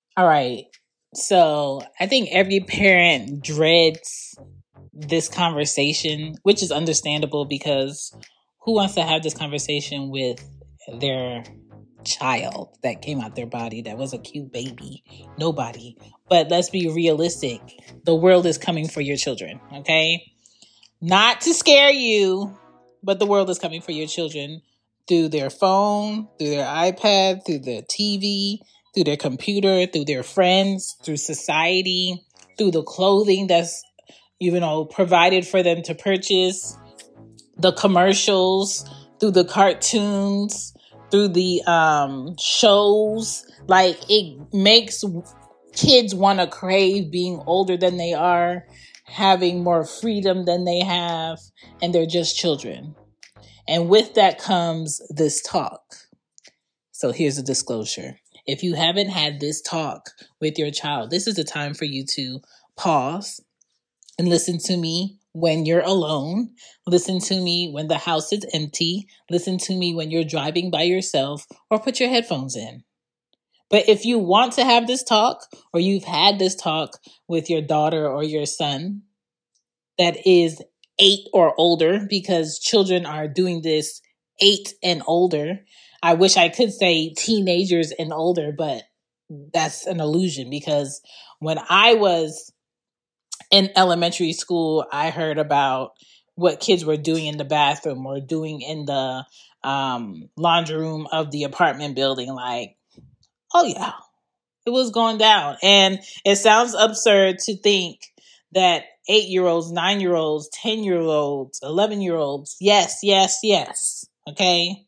All right. So I think every parent dreads this conversation, which is understandable because who wants to have this conversation with their child that came out their body that was a cute baby? Nobody. But let's be realistic. The world is coming for your children, okay? Not to scare you, but the world is coming for your children through their phone, through their iPad, through their TV, through their computer, through their friends, through society, through the clothing that's provided for them to purchase, the commercials, through the cartoons, through the shows. Like, it makes kids want to crave being older than they are, having more freedom than they have, and they're just children. And with that comes this talk. So here's a disclosure. If you haven't had this talk with your child, this is the time for you to pause and listen to me when you're alone. Listen to me when the house is empty. Listen to me when you're driving by yourself, or put your headphones in. But if you want to have this talk, or you've had this talk with your daughter or your son that is 8 or older, because children are doing this 8 and older. I wish I could say teenagers and older, but that's an illusion, because when I was in elementary school, I heard about what kids were doing in the bathroom or doing in the laundry room of the apartment building. Like, oh yeah, it was going down. And it sounds absurd to think that 8-year-olds, 9-year-olds, 10-year-olds, 11-year-olds, yes, okay?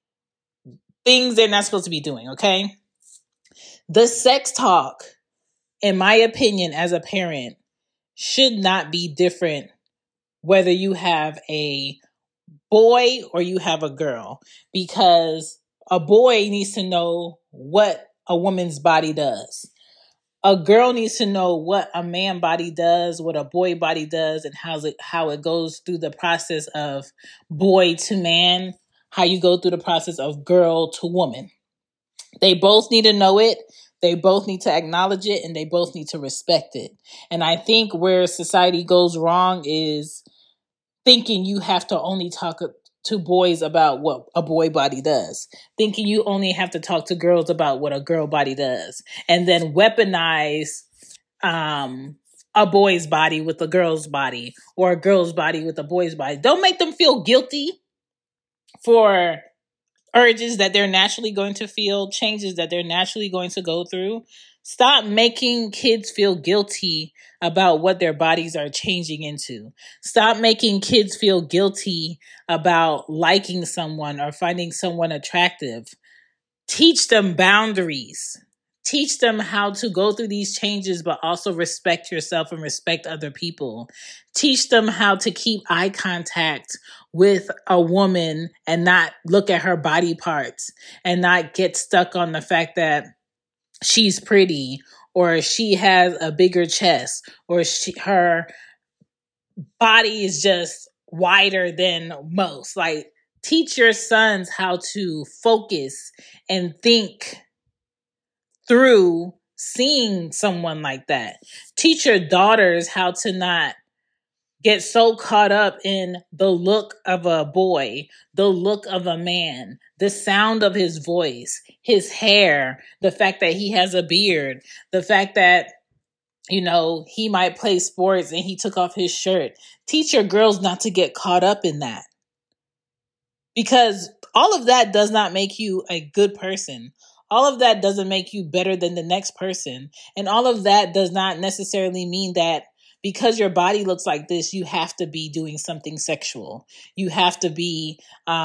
Things they're not supposed to be doing, okay? The sex talk, in my opinion, as a parent, should not be different whether you have a boy or you have a girl, because a boy needs to know what a woman's body does. A girl needs to know what a man body does, what a boy body does, and how it goes through the process of boy to man, how you go through the process of girl to woman. They both need to know it. They both need to acknowledge it, and they both need to respect it. And I think where society goes wrong is thinking you have to only talk to boys about what a boy body does, thinking you only have to talk to girls about what a girl body does, and then weaponize a boy's body with a girl's body, or a girl's body with a boy's body. Don't make them feel guilty for urges that they're naturally going to feel, changes that they're naturally going to go through. Stop making kids feel guilty about what their bodies are changing into. Stop making kids feel guilty about liking someone or finding someone attractive. Teach them boundaries. Teach them how to go through these changes, but also respect yourself and respect other people. Teach them how to keep eye contact with a woman and not look at her body parts, and not get stuck on the fact that she's pretty, or she has a bigger chest, or her body is just wider than most. Like, teach your sons how to focus and think through seeing someone like that. Teach your daughters how to not get so caught up in the look of a boy, the look of a man, the sound of his voice, his hair, the fact that he has a beard, the fact that, he might play sports and he took off his shirt. Teach your girls not to get caught up in that, because all of that does not make you a good person. All of that doesn't make you better than the next person. And all of that does not necessarily mean that because your body looks like this, you have to be doing something sexual. You have to be,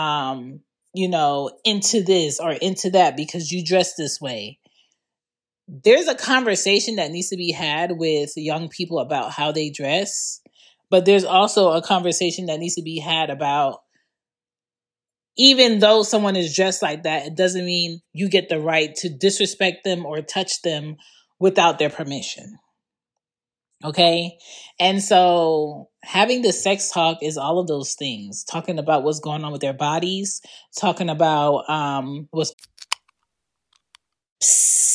into this or into that because you dress this way. There's a conversation that needs to be had with young people about how they dress, but there's also a conversation that needs to be had about, even though someone is dressed like that, it doesn't mean you get the right to disrespect them or touch them without their permission. Okay? And so having the sex talk is all of those things. Talking about what's going on with their bodies, talking about what's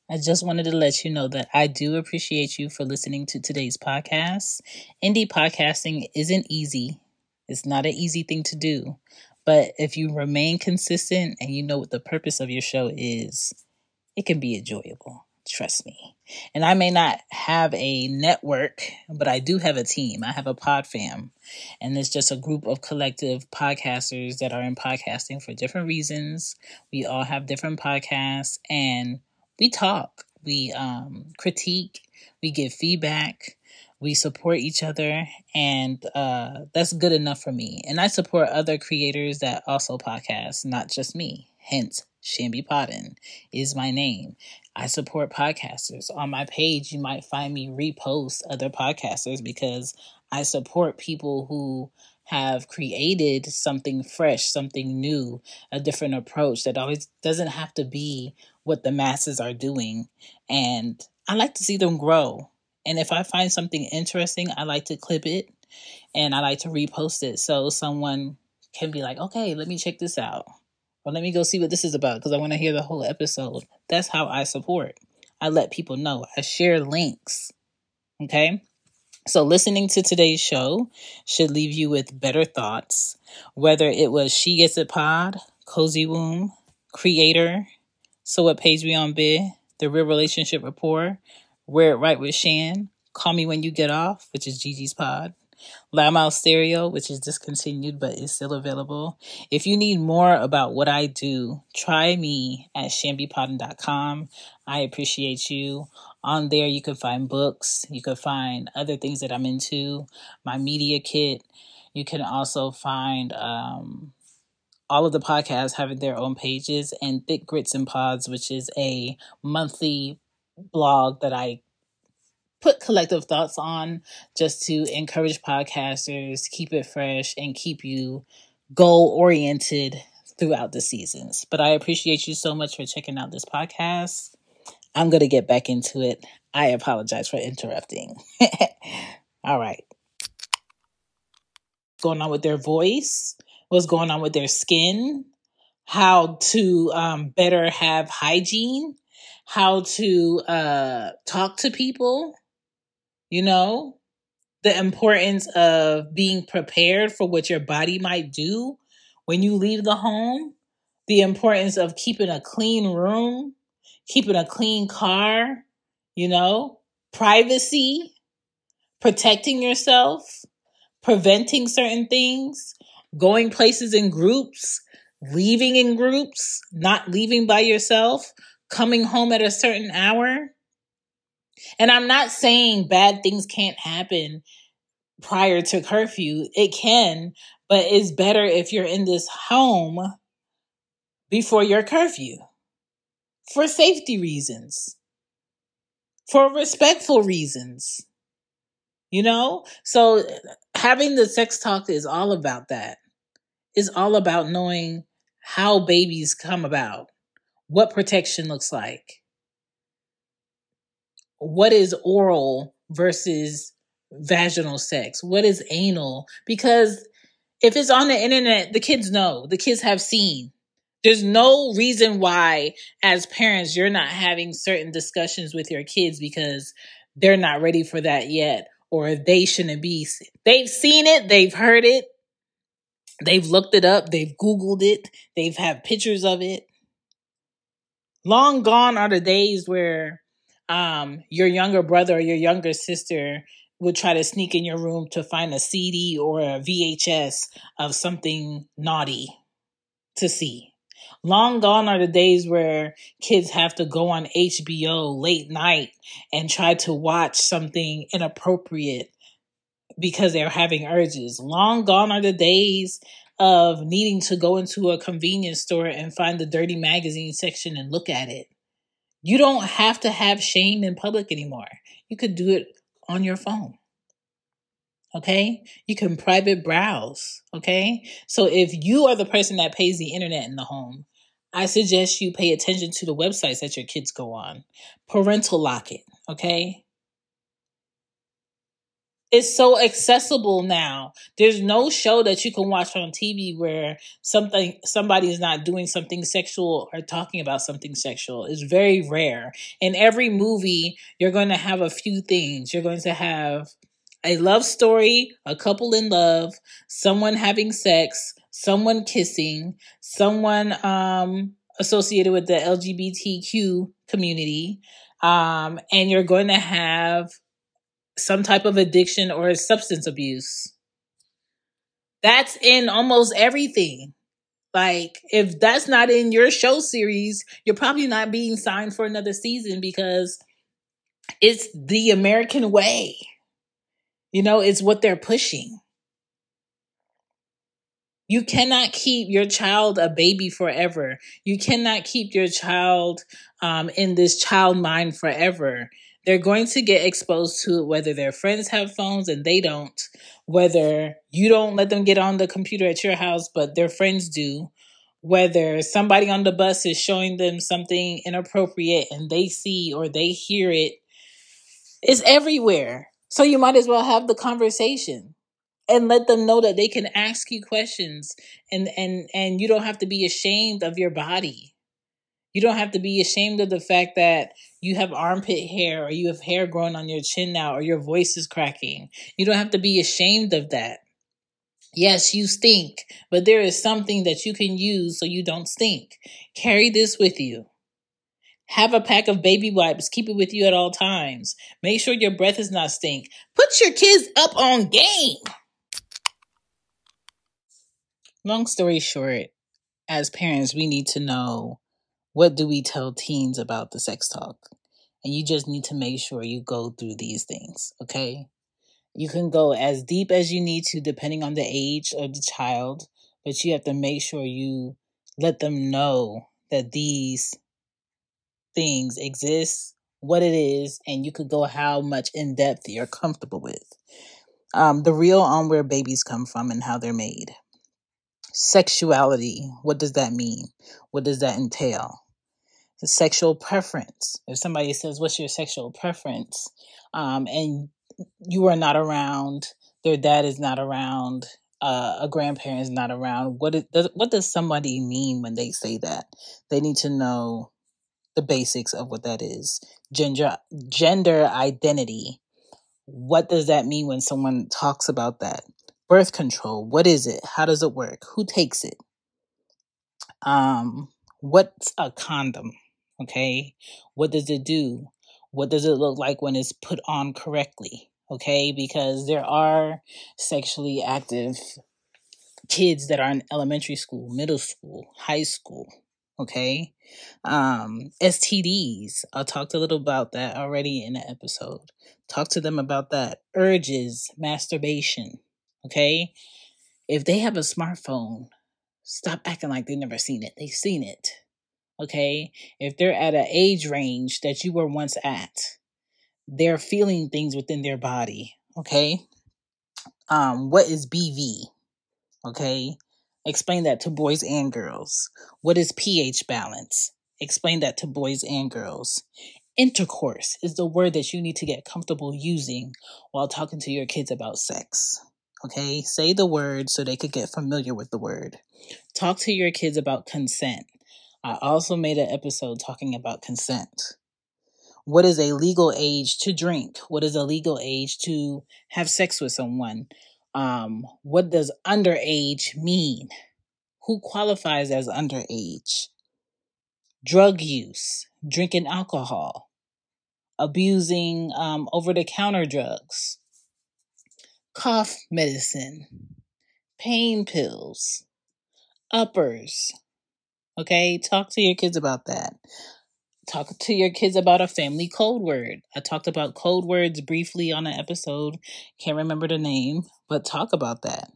I just wanted to let you know that I do appreciate you for listening to today's podcast. Indie podcasting isn't easy. It's not an easy thing to do. But if you remain consistent and you know what the purpose of your show is, it can be enjoyable. Trust me. And I may not have a network, but I do have a team. I have a pod fam. And it's just a group of collective podcasters that are in podcasting for different reasons. We all have different podcasts and we talk. We critique. We give feedback. We support each other. And that's good enough for me. And I support other creators that also podcast, not just me. Hence, Shambi Podden is my name. I support podcasters. On my page, you might find me repost other podcasters because I support people who have created something fresh, something new, a different approach that always doesn't have to be what the masses are doing. And I like to see them grow. And if I find something interesting, I like to clip it and I like to repost it so someone can be like, okay, let me check this out. Or let me go see what this is about because I want to hear the whole episode. That's how I support. I let people know. I share links. Okay? So listening to today's show should leave you with better thoughts. Whether it was She Gets It Pod, Cozy Womb, Creator, So What Page We On Bid, The Real Relationship Rapport, Wear It Right with Shan, Call Me When You Get Off, which is Gigi's pod, Loudmouth Stereo, which is discontinued but is still available. If you need more about what I do, try me at shambipodden.com. I appreciate you. On there, you can find books. You can find other things that I'm into, my media kit. You can also find all of the podcasts having their own pages, and Thick Grits and Pods, which is a monthly blog that I put collective thoughts on just to encourage podcasters, keep it fresh, and keep you goal-oriented throughout the seasons. But I appreciate you so much for checking out this podcast. I'm going to get back into it. I apologize for interrupting. All right. What's going on with their voice? What's going on with their skin? How to better have hygiene? How to talk to people? You know, the importance of being prepared for what your body might do when you leave the home, the importance of keeping a clean room, keeping a clean car, privacy, protecting yourself, preventing certain things, going places in groups, leaving in groups, not leaving by yourself, coming home at a certain hour. And I'm not saying bad things can't happen prior to curfew. It can, but it's better if you're in this home before your curfew for safety reasons, for respectful reasons, So having the sex talk is all about that. It's all about knowing how babies come about, what protection looks like, what is oral versus vaginal sex, what is anal, because if it's on the internet, the kids know, the kids have seen. There's no reason why, as parents, you're not having certain discussions with your kids because they're not ready for that yet, or they shouldn't be. They've seen it, they've heard it, they've looked it up, they've Googled it, they've had pictures of it. Long gone are the days where your younger brother or your younger sister would try to sneak in your room to find a CD or a VHS of something naughty to see. Long gone are the days where kids have to go on HBO late night and try to watch something inappropriate because they're having urges. Long gone are the days of needing to go into a convenience store and find the dirty magazine section and look at it. You don't have to have shame in public anymore. You could do it on your phone. Okay? You can private browse. Okay? So if you are the person that pays the internet in the home, I suggest you pay attention to the websites that your kids go on. Parental lock it. Okay? It's so accessible now. There's no show that you can watch on TV where somebody is not doing something sexual or talking about something sexual. It's very rare. In every movie, you're going to have a few things. You're going to have a love story, a couple in love, someone having sex, someone kissing, someone associated with the LGBTQ community, and you're going to have some type of addiction or substance abuse. That's in almost everything. Like, if that's not in your show series, you're probably not being signed for another season because it's the American way. You know, it's what they're pushing. You cannot keep your child a baby forever. You cannot keep your child in this child mind forever. They're going to get exposed to it, whether their friends have phones and they don't, whether you don't let them get on the computer at your house, but their friends do, whether somebody on the bus is showing them something inappropriate and they see or they hear it. It's everywhere. So you might as well have the conversation and let them know that they can ask you questions, and you don't have to be ashamed of your body. You don't have to be ashamed of the fact that you have armpit hair or you have hair growing on your chin now or your voice is cracking. You don't have to be ashamed of that. Yes, you stink, but there is something that you can use so you don't stink. Carry this with you. Have a pack of baby wipes. Keep it with you at all times. Make sure your breath is not stink. Put your kids up on game. Long story short, as parents, we need to know, what do we tell teens about the sex talk? And you just need to make sure you go through these things, okay? You can go as deep as you need to depending on the age of the child, but you have to make sure you let them know that these things exist, what it is, and you could go how much in depth you're comfortable with. The real on where babies come from and how they're made. Sexuality, what does that mean? What does that entail? The sexual preference. If somebody says, what's your sexual preference? And you are not around, their dad is not around, a grandparent is not around. What does somebody mean when they say that? They need to know the basics of what that is. Gender identity. What does that mean when someone talks about that? Birth control. What is it? How does it work? Who takes it? What's a condom? Okay. What does it do? What does it look like when it's put on correctly? Okay. Because there are sexually active kids that are in elementary school, middle school, high school. Okay. STDs. I talked a little about that already in the episode. Talk to them about that. Urges, masturbation. Okay. If they have a smartphone, stop acting like they've never seen it. They've seen it. Okay. If they're at an age range that you were once at, they're feeling things within their body. Okay. What is BV? Okay. Explain that to boys and girls. What is pH balance? Explain that to boys and girls. Intercourse is the word that you need to get comfortable using while talking to your kids about sex. Okay, say the word so they could get familiar with the word. Talk to your kids about consent. I also made an episode talking about consent. What is a legal age to drink? What is a legal age to have sex with someone? What does underage mean? Who qualifies as underage? Drug use, drinking alcohol, abusing over-the-counter drugs, cough medicine, pain pills, uppers. Okay, talk to your kids about that. Talk to your kids about a family code word. I talked about code words briefly on an episode. Can't remember the name, but talk about that.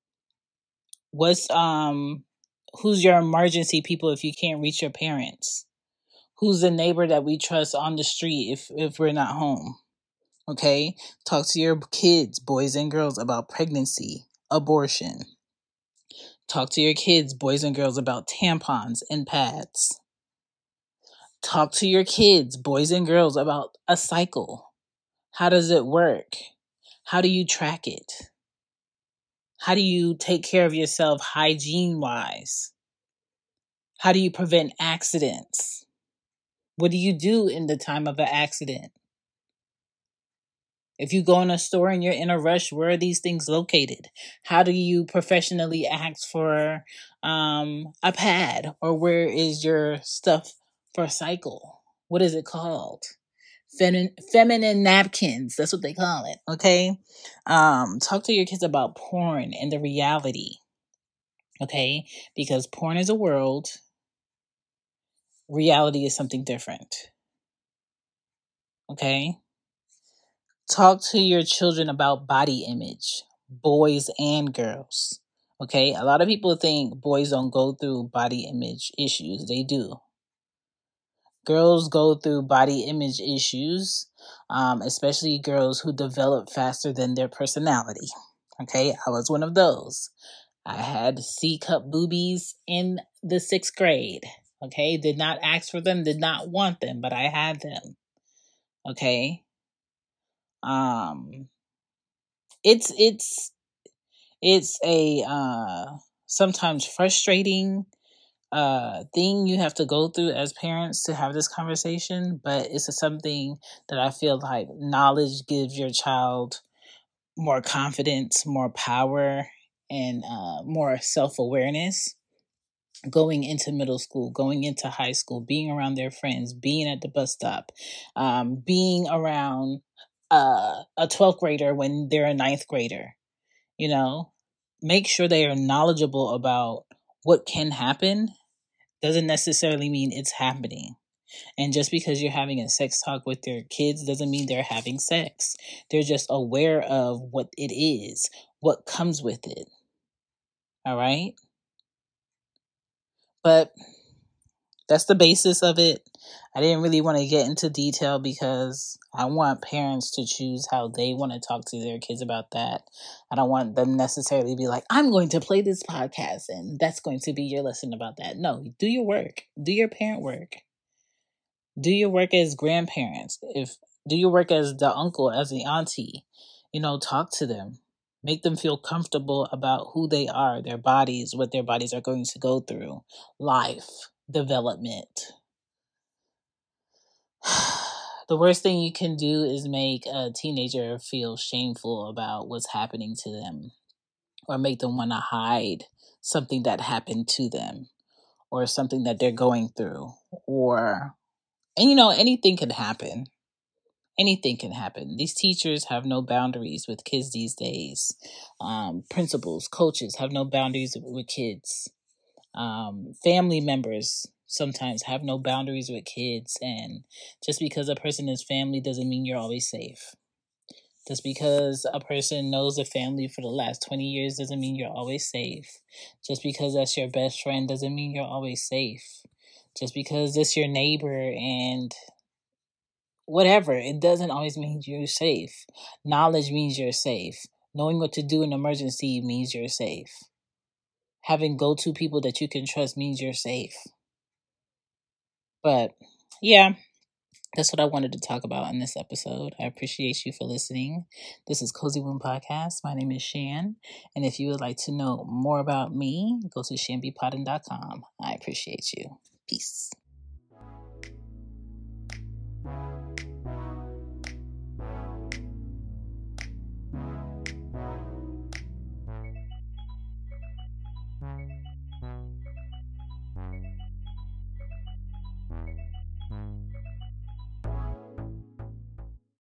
Who's your emergency people if you can't reach your parents? Who's the neighbor that we trust on the street if we're not home? Okay? Talk to your kids, boys and girls, about pregnancy, abortion. Talk to your kids, boys and girls, about tampons and pads. Talk to your kids, boys and girls, about a cycle. How does it work? How do you track it? How do you take care of yourself hygiene wise? How do you prevent accidents? What do you do in the time of an accident? If you go in a store and you're in a rush, where are these things located? How do you professionally ask for a pad? Or where is your stuff for a cycle? What is it called? Feminine napkins. That's what they call it. Okay. Talk to your kids about porn and the reality. Okay. Because porn is a world. Reality is something different. Okay. Talk to your children about body image, boys and girls. Okay. A lot of people think boys don't go through body image issues. They do. Girls go through body image issues, especially girls who develop faster than their personality. Okay, I was one of those. I had C cup boobies in the 6th grade. Okay, did not ask for them, did not want them, but I had them. Okay, it's a sometimes frustrating thing you have to go through as parents to have this conversation, but it's something that I feel like knowledge gives your child more confidence, more power, and more self-awareness going into middle school, going into high school, being around their friends, being at the bus stop, being around a 12th grader when they're a 9th grader. Make sure they are knowledgeable about what can happen doesn't necessarily mean it's happening. And just because you're having a sex talk with your kids doesn't mean they're having sex. They're just aware of what it is, what comes with it. All right? But that's the basis of it. I didn't really want to get into detail because I want parents to choose how they want to talk to their kids about that. I don't want them necessarily to be like, I'm going to play this podcast and that's going to be your lesson about that. No, do your work. Do your parent work. Do your work as grandparents. Do your work as the uncle, as the auntie. Talk to them. Make them feel comfortable about who they are, their bodies, what their bodies are going to go through, life, development. The worst thing you can do is make a teenager feel shameful about what's happening to them, or make them want to hide something that happened to them, or something that they're going through, and anything can happen. Anything can happen. These teachers have no boundaries with kids these days. Principals, coaches have no boundaries with kids. Family members sometimes have no boundaries with kids. And just because a person is family doesn't mean you're always safe. Just because a person knows a family for the last 20 years doesn't mean you're always safe. Just because that's your best friend doesn't mean you're always safe. Just because it's your neighbor and whatever, it doesn't always mean you're safe. Knowledge means you're safe. Knowing what to do in emergency means you're safe. Having go-to people that you can trust means you're safe. But yeah, that's what I wanted to talk about in this episode. I appreciate you for listening. This is Cozy Womb Podcast. My name is Shan. And if you would like to know more about me, go to shanbypodden.com. I appreciate you. Peace.